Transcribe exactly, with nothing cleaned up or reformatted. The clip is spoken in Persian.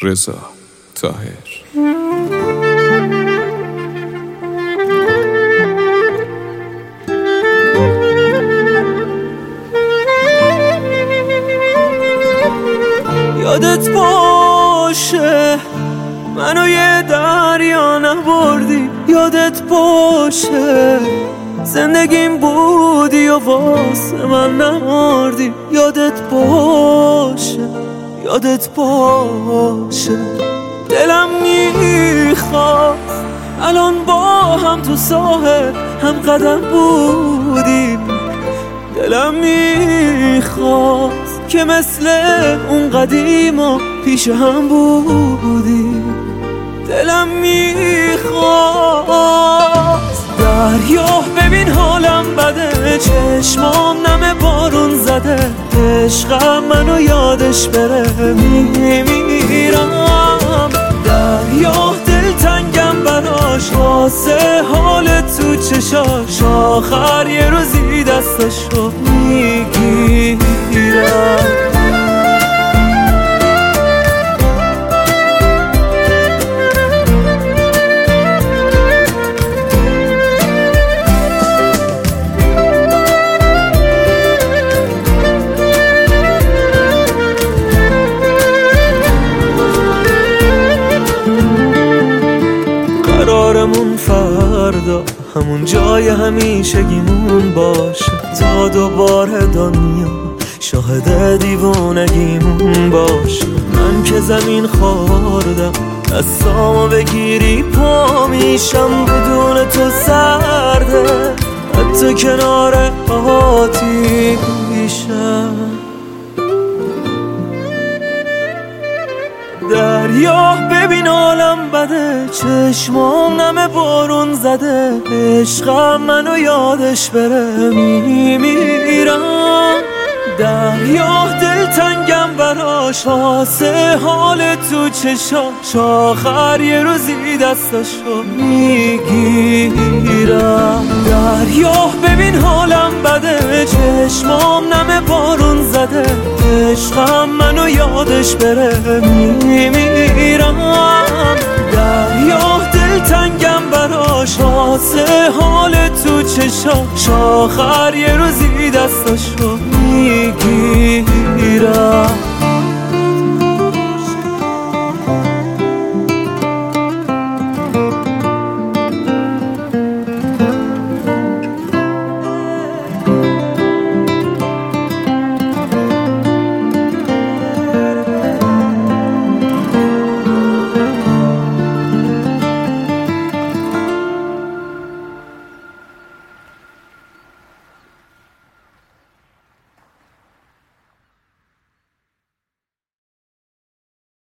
رضا طاهر. یادت باشه منو یه دریا نبردی، یادت باشه زندگیم بودی و واسه من نمردی، یادت باشه یادت باشه دلم میخواد الان با هم تو ساحل هم قدم بودیم، دلم میخواد که مثل اون قدیما پیش هم بودیم، دلم میخواد دریا ببین حالم بده، چشمام نم بارون زده، عشقم منو یادش بره میمیرم، دریا دلتنگم براش واسه حال تو چشاش، آخر یه روزی دستشو میگیرم. قرارمون فردا همون جای همیشگیمون باشه، تا دوباره دنیا شاهد دیوونگیمون باشه، من که زمین خوردم دستامو بگیری پا میشم، بدون تو سرده حتی کنار آتیشم، دریا ببین حالم بده، چشمام نم بارون زده، عشقم منو یادش بره میمیرم، دریا دلتنگم براش واسه حال تو چشاش، آخر یه روزی دستشو میگیرم، دریا ببین حالم بده، چشمام نم بارون زده، عشقم منو یادش بره میمیرم، دریا دلتنگم براش واسه حال تو چشاش، آخر یه روزی دستش